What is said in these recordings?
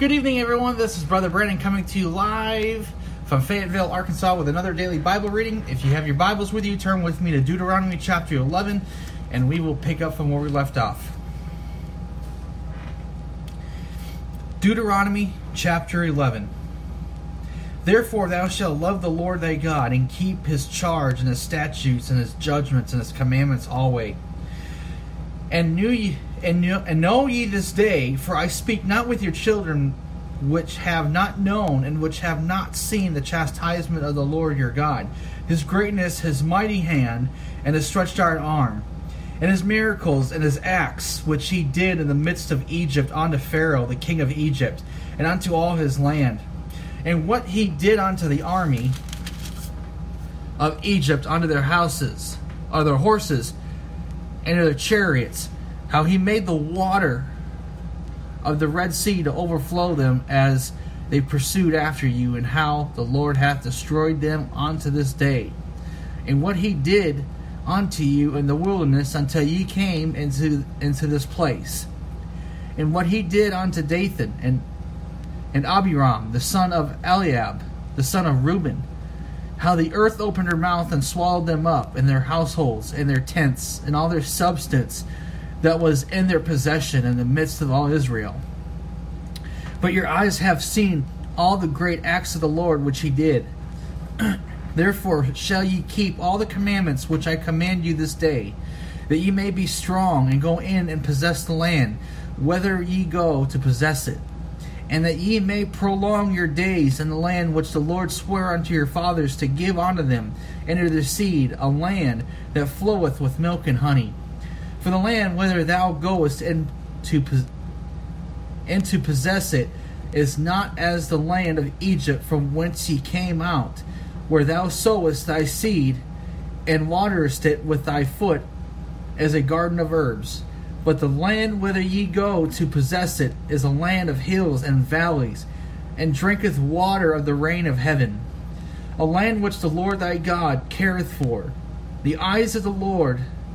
Good evening, everyone. This is Brother Brandon coming to you live from Fayetteville, Arkansas with another daily Bible reading. If you have your Bibles with you, turn with me to Deuteronomy chapter 11, and we will pick up from where we left off. Deuteronomy chapter 11. Therefore thou shalt love the Lord thy God, and keep his charge, and his statutes, and his judgments, and his commandments always. And know ye this day, for I speak not with your children which have not known, and which have not seen the chastisement of the Lord your God, his greatness, his mighty hand, and his stretched out arm, and his miracles, and his acts, which he did in the midst of Egypt unto Pharaoh the king of Egypt, and unto all his land, and what he did unto the army of Egypt, unto their houses, or their horses, and their chariots, how he made the water of the Red Sea to overflow them as they pursued after you, and how the Lord hath destroyed them unto this day, and what he did unto you in the wilderness until ye came into this place, and what he did unto Dathan and Abiram the son of Eliab the son of Reuben, how the earth opened her mouth and swallowed them up, and their households, and their tents, and all their substance that was in their possession in the midst of all Israel. But your eyes have seen all the great acts of the Lord which he did. Therefore shall ye keep all the commandments which I command you this day, that ye may be strong, and go in and possess the land, whither ye go to possess it, and that ye may prolong your days in the land which the Lord sware unto your fathers to give unto them, and to their seed, a land that floweth with milk and honey. For the land whither thou goest in to possess it is not as the land of Egypt from whence ye came out, where thou sowest thy seed, and waterest it with thy foot as a garden of herbs. But the land whither ye go to possess it is a land of hills and valleys, and drinketh water of the rain of heaven, a land which the Lord thy God careth for. The eyes of the Lord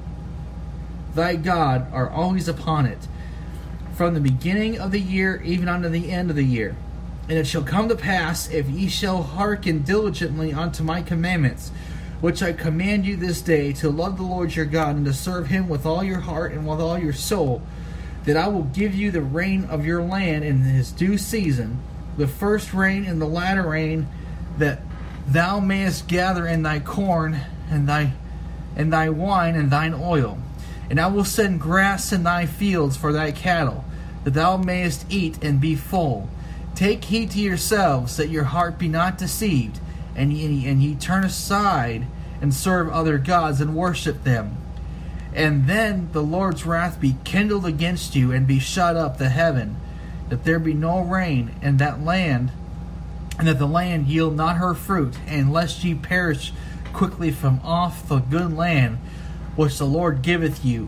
thy God are always upon it, from the beginning of the year even unto the end of the year. And it shall come to pass, if ye shall hearken diligently unto my commandments, which I command you this day, to love the Lord your God, and to serve him with all your heart and with all your soul, that I will give you the rain of your land in his due season, the first rain and the latter rain, that thou mayest gather in thy corn and thy wine and thine oil. And I will send grass in thy fields for thy cattle, that thou mayest eat and be full. Take heed to yourselves, that your heart be not deceived, and ye turn aside and serve other gods and worship them. And then the Lord's wrath be kindled against you, and be shut up the heaven, that there be no rain in that land, and that the land yield not her fruit, and lest ye perish quickly from off the good land which the Lord giveth you.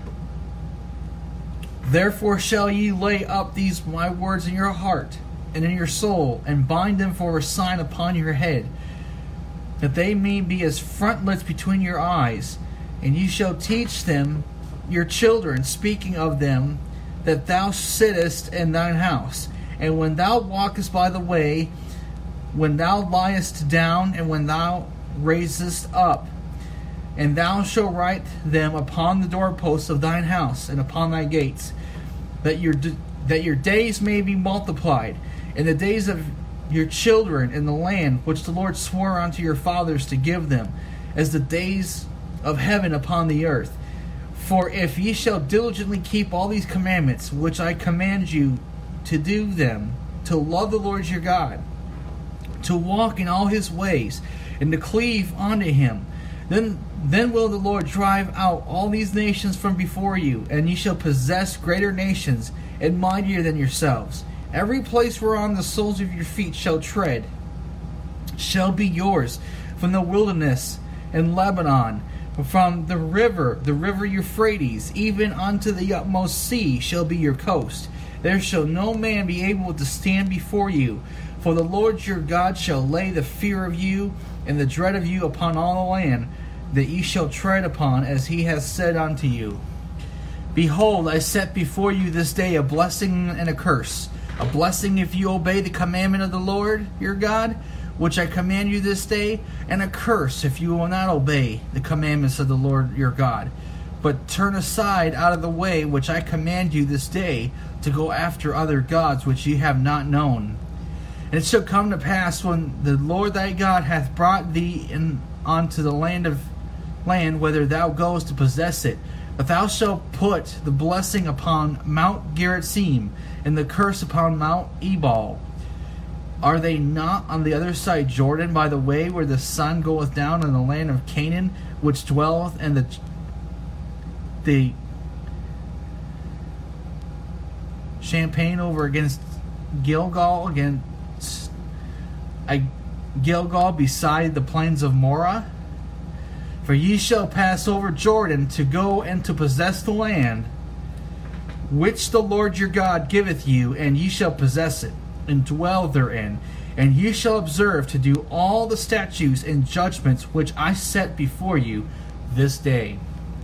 Therefore shall ye lay up these my words in your heart and in your soul, and bind them for a sign upon your head, that they may be as frontlets between your eyes. And ye shall teach them your children, speaking of them, that thou sittest in thine house, and when thou walkest by the way, when thou liest down, and when thou raisest up. And thou shalt write them upon the doorposts of thine house, and upon thy gates, that your days may be multiplied, and the days of your children in the land which the Lord swore unto your fathers to give them, as the days of heaven upon the earth. For if ye shall diligently keep all these commandments which I command you to do them, to love the Lord your God, to walk in all his ways, and to cleave unto him, then will the Lord drive out all these nations from before you, and ye shall possess greater nations and mightier than yourselves. Every place whereon the soles of your feet shall tread shall be yours, from the wilderness and Lebanon, from the river Euphrates, even unto the utmost sea shall be your coast. There shall no man be able to stand before you, for the Lord your God shall lay the fear of you and the dread of you upon all the land that ye shall tread upon, as he has said unto you. Behold, I set before you this day a blessing and a curse. a blessing if you obey the commandment of the Lord your God, which I command you this day, and a curse if you will not obey the commandments of the Lord your God, but turn aside out of the way which I command you this day, to go after other gods which ye have not known. And it shall come to pass, when the Lord thy God hath brought thee in unto the land whither thou goest to possess it, that thou shalt put the blessing upon Mount Gerizim, and the curse upon Mount Ebal. Are they not on the other side Jordan, by the way where the sun goeth down, in the land of Canaan, which dwelleth in the Champaign over against Gilgal, Gilgal beside the plains of Morah? For ye shall pass over Jordan to go and to possess the land which the Lord your God giveth you, and ye shall possess it, and dwell therein. And ye shall observe to do all the statutes and judgments which I set before you this day.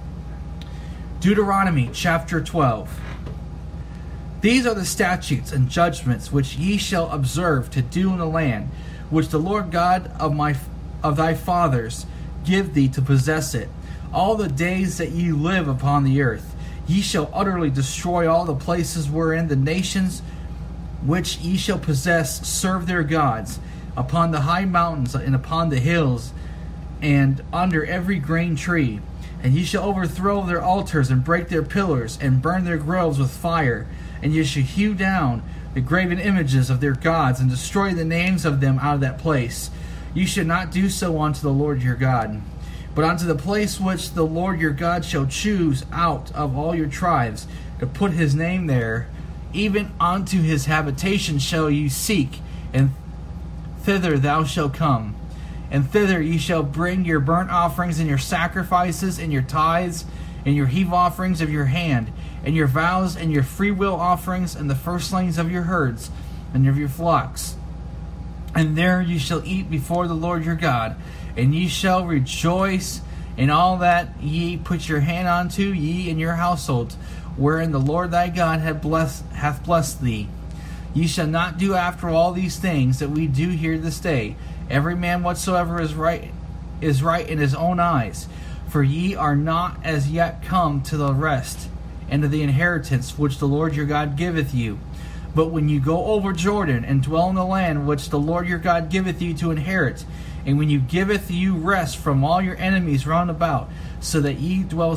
Deuteronomy chapter 12. These are the statutes and judgments which ye shall observe to do in the land which the Lord God of thy fathers give thee to possess it, all the days that ye live upon the earth. Ye shall utterly destroy all the places wherein the nations which ye shall possess serve their gods, upon the high mountains and upon the hills, and under every green tree. And ye shall overthrow their altars, and break their pillars, and burn their groves with fire. And ye shall hew down the graven images of their gods, and destroy the names of them out of that place. You should not do so unto the Lord your God, but unto the place which the Lord your God shall choose out of all your tribes, to put his name there, even unto his habitation shall you seek, and thither thou shalt come. And thither ye shall bring your burnt offerings, and your sacrifices, and your tithes, and your heave offerings of your hand, and your vows, and your freewill offerings, and the firstlings of your herds, and of your flocks. And there ye shall eat before the Lord your God, and ye shall rejoice in all that ye put your hand unto, ye and your households, wherein the Lord thy God hath blessed thee. Ye shall not do after all these things that we do here this day. Every man whatsoever is right in his own eyes. For ye are not as yet come to the rest, and to the inheritance which the Lord your God giveth you. But when you go over Jordan, and dwell in the land which the Lord your God giveth you to inherit, and when you giveth you rest from all your enemies round about, so that ye dwell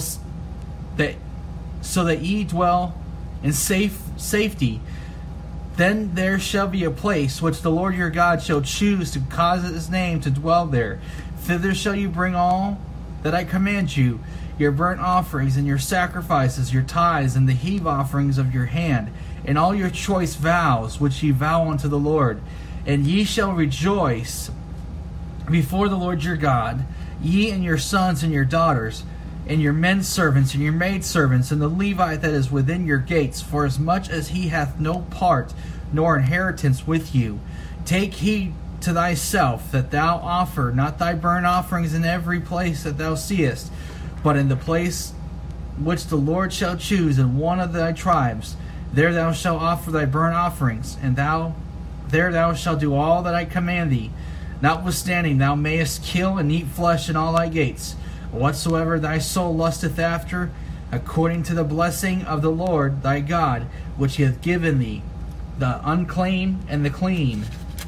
in safety, then there shall be a place which the Lord your God shall choose to cause his name to dwell there. Thither shall you bring all that I command you, your burnt offerings, and your sacrifices, your tithes, and the heave offerings of your hand, and all your choice vows which ye vow unto the Lord. And ye shall rejoice before the Lord your God, ye and your sons and your daughters, and your men servants and your maidservants, and the Levite that is within your gates, for as much as he hath no part nor inheritance with you. Take heed to thyself that thou offer not thy burnt offerings in every place that thou seest, but in the place which the Lord shall choose in one of thy tribes. There thou shalt offer thy burnt offerings, and there thou shalt do all that I command thee. Notwithstanding, thou mayest kill and eat flesh in all thy gates. Whatsoever thy soul lusteth after, according to the blessing of the Lord thy God, which he hath given thee, the unclean and the clean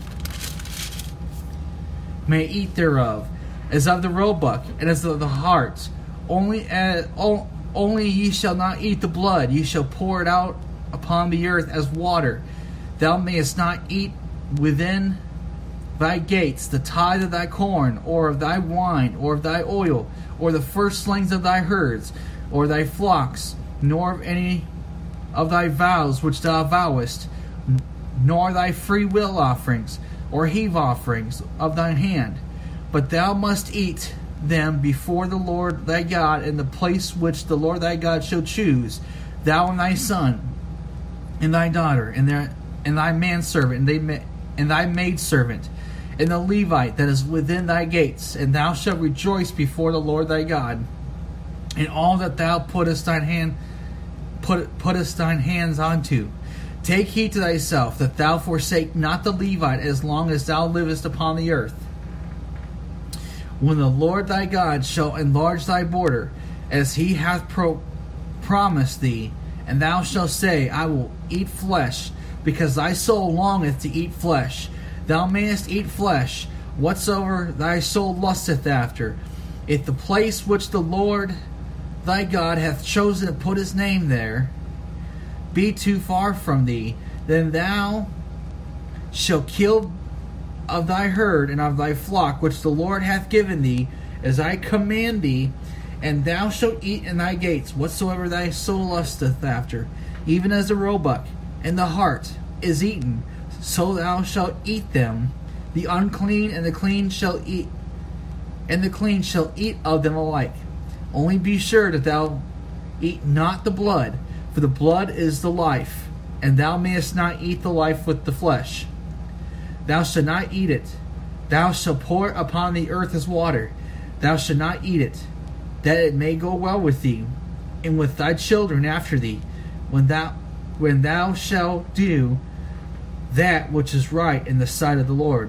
may eat thereof, as of the roebuck and as of the hart. Only ye shall not eat the blood; ye shall pour it out upon the earth as water. Thou mayest not eat within thy gates the tithe of thy corn, or of thy wine, or of thy oil, or the firstlings of thy herds, or thy flocks, nor of any of thy vows which thou vowest, nor thy free will offerings, or heave offerings of thine hand. But thou must eat them before the Lord thy God in the place which the Lord thy God shall choose, thou and thy son, and thy daughter, and thy manservant, and thy maidservant, and the Levite that is within thy gates. And thou shalt rejoice before the Lord thy God in all that thou puttest thine hands unto. Take heed to thyself, that thou forsake not the Levite as long as thou livest upon the earth. When the Lord thy God shall enlarge thy border, as he hath promised thee, and thou shalt say, I will eat flesh, because thy soul longeth to eat flesh. Thou mayest eat flesh, whatsoever thy soul lusteth after. If the place which the Lord thy God hath chosen to put his name there be too far from thee, then thou shalt kill of thy herd and of thy flock which the Lord hath given thee, as I command thee, and thou shalt eat in thy gates whatsoever thy soul lusteth after, even as the roebuck and the hart is eaten, so thou shalt eat them. The unclean and the clean shall eat, and the clean shall eat of them alike. Only be sure that thou eat not the blood, for the blood is the life, and thou mayest not eat the life with the flesh. Thou shalt not eat it. Thou shalt pour it upon the earth as water. Thou shalt not eat it, that it may go well with thee, and with thy children after thee, when thou shalt do that which is right in the sight of the Lord.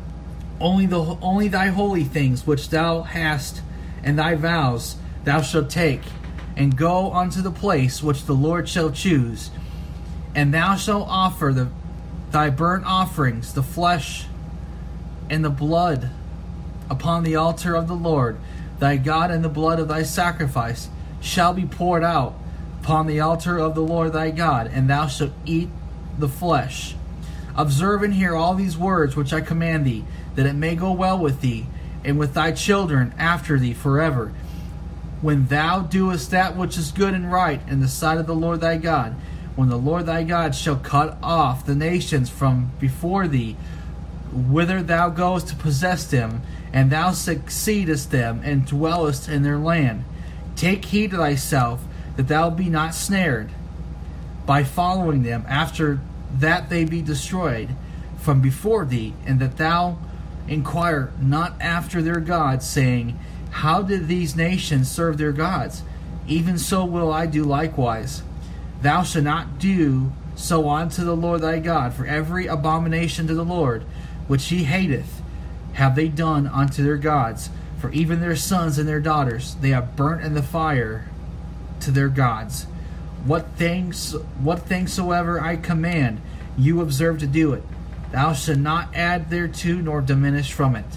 Only thy holy things which thou hast, and thy vows thou shalt take, and go unto the place which the Lord shall choose, and thou shalt offer thy burnt offerings, the flesh and the blood, upon the altar of the Lord thy God, and the blood of thy sacrifice shall be poured out upon the altar of the Lord thy God, and thou shalt eat the flesh. Observe and hear all these words which I command thee, that it may go well with thee, and with thy children after thee forever, when thou doest that which is good and right in the sight of the Lord thy God, when the Lord thy God shall cut off the nations from before thee, whither thou goest to possess them, and thou succeedest them, and dwellest in their land. Take heed to thyself, that thou be not snared by following them, after that they be destroyed from before thee, and that thou inquire not after their gods, saying, how did these nations serve their gods? Even so will I do likewise. Thou shalt not do so unto the Lord thy God, for every abomination to the Lord which he hateth have they done unto their gods, for even their sons and their daughters they have burnt in the fire to their gods. What things soever I command, you observe to do it. Thou shalt not add thereto nor diminish from it.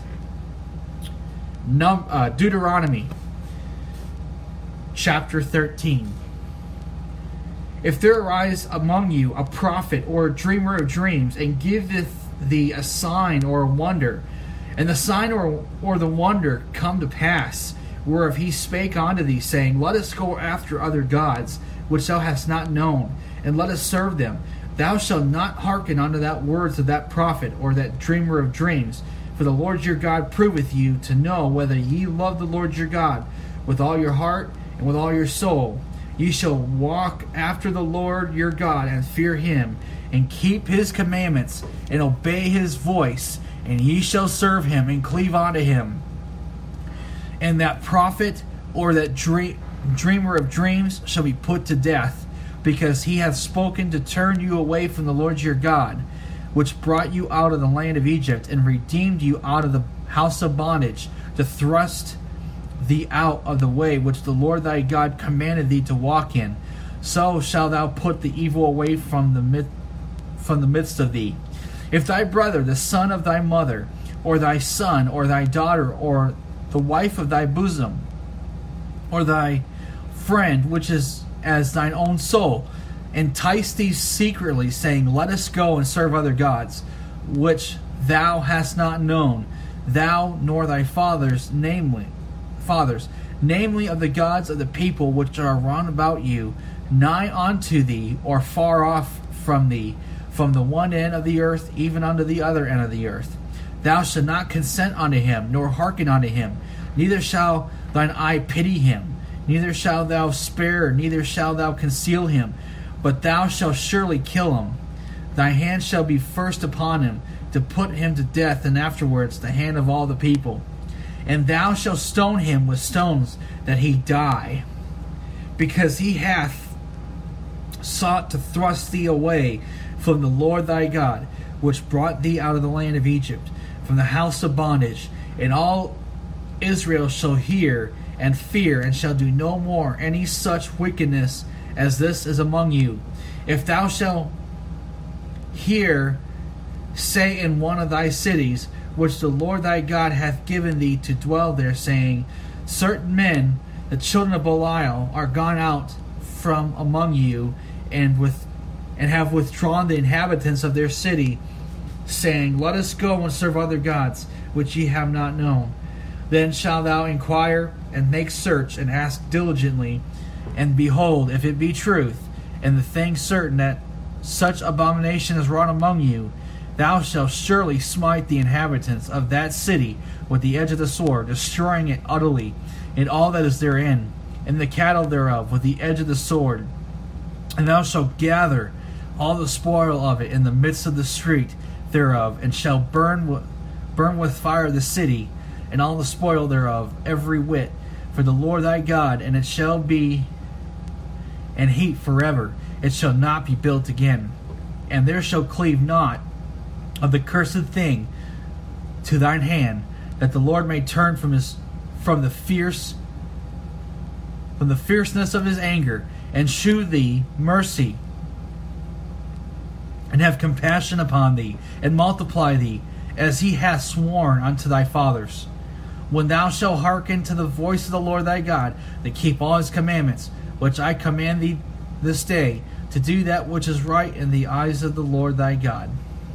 Deuteronomy chapter 13. If there arise among you a prophet or a dreamer of dreams, and giveth thee a sign or a wonder, and the sign or the wonder come to pass, whereof he spake unto thee, saying, let us go after other gods, which thou hast not known, and let us serve them, thou shalt not hearken unto that words of that prophet or that dreamer of dreams. For the Lord your God proveth you to know whether ye love the Lord your God with all your heart and with all your soul. Ye shall walk after the Lord your God, and fear him, and keep his commandments, and obey his voice, and ye shall serve him, and cleave unto him. And that prophet or that dreamer of dreams shall be put to death, because he hath spoken to turn you away from the Lord your God, which brought you out of the land of Egypt, and redeemed you out of the house of bondage, to thrust thee out of the way which the Lord thy God commanded thee to walk in. So shalt thou put the evil away from the midst of thee. If thy brother, the son of thy mother, or thy son, or thy daughter, or the wife of thy bosom, or thy friend, which is as thine own soul, entice thee secretly, saying, let us go and serve other gods, which thou hast not known, thou nor thy fathers, namely of the gods of the people which are round about you, nigh unto thee, or far off from thee, from the one end of the earth even unto the other end of the earth. Thou shalt not consent unto him, nor hearken unto him, neither shall thine eye pity him, neither shalt thou spare, neither shalt thou conceal him, but thou shalt surely kill him. Thy hand shall be first upon him, to put him to death, and afterwards the hand of all the people. And thou shalt stone him with stones, that he die, because he hath sought to thrust thee away from the Lord thy God, which brought thee out of the land of Egypt, from the house of bondage. And all Israel shall hear and fear, and shall do no more any such wickedness as this is among you. If thou shalt hear say in one of thy cities, which the Lord thy God hath given thee to dwell there, saying, certain men, the children of Belial, are gone out from among you, and have withdrawn the inhabitants of their city, saying, let us go and serve other gods, which ye have not known. Then shalt thou inquire, and make search, and ask diligently, and behold, if it be truth, and the thing certain that such abomination is wrought among you, thou shalt surely smite the inhabitants of that city with the edge of the sword, destroying it utterly, and all that is therein, and the cattle thereof with the edge of the sword. And thou shalt gather all the spoil of it in the midst of the street thereof, and shall burn with fire the city, and all the spoil thereof, every whit, for the Lord thy God, and it shall be an heat forever. It shall not be built again. And there shall cleave naught of the cursed thing to thine hand, that the Lord may turn from the fierceness of his anger, and shew thee mercy, and have compassion upon thee, and multiply thee, as he hath sworn unto thy fathers. When thou shalt hearken to the voice of the Lord thy God, to keep all his commandments, which I command thee this day, to do that which is right in the eyes of the Lord thy God.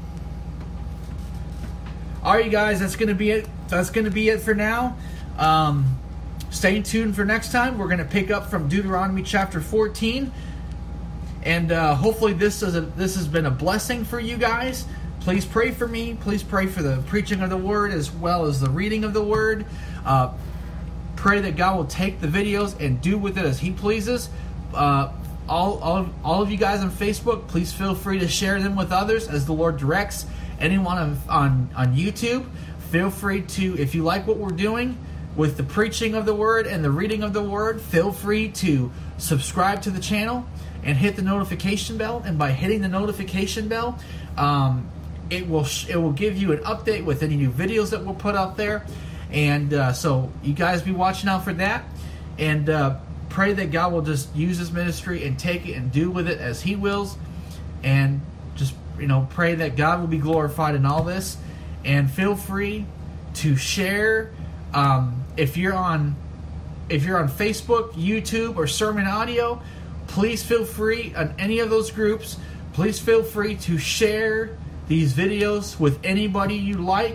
Alright, you guys, that's going to be it. That's going to be it for now. Stay tuned for next time. We're going to pick up from Deuteronomy chapter 14. And hopefully this has been a blessing for you guys. Please pray for me. Please pray for the preaching of the word as well as the reading of the word. Pray that God will take the videos and do with it as he pleases. All of you guys on Facebook, please feel free to share them with others as the Lord directs. Anyone on YouTube, feel free to, if you like what we're doing with the preaching of the word and the reading of the word, feel free to subscribe to the channel and hit the notification bell. And by hitting the notification bell, it will give you an update with any new videos that we'll put out there. And so you guys be watching out for that. And pray that God will just use this ministry and take it and do with it as he wills. And just, pray that God will be glorified in all this. And feel free to share. If you're on Facebook, YouTube, or Sermon Audio, please feel free on any of those groups. Please feel free to share these videos with anybody you like,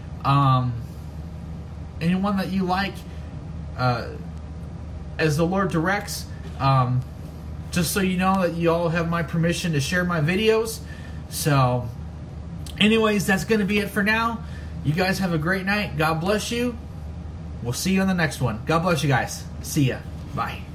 anyone that you like, as the Lord directs. Just so you know that you all have my permission to share my videos. So, anyways, that's going to be it for now. You guys have a great night. God bless you. We'll see you on the next one. God bless you guys. See ya. Bye.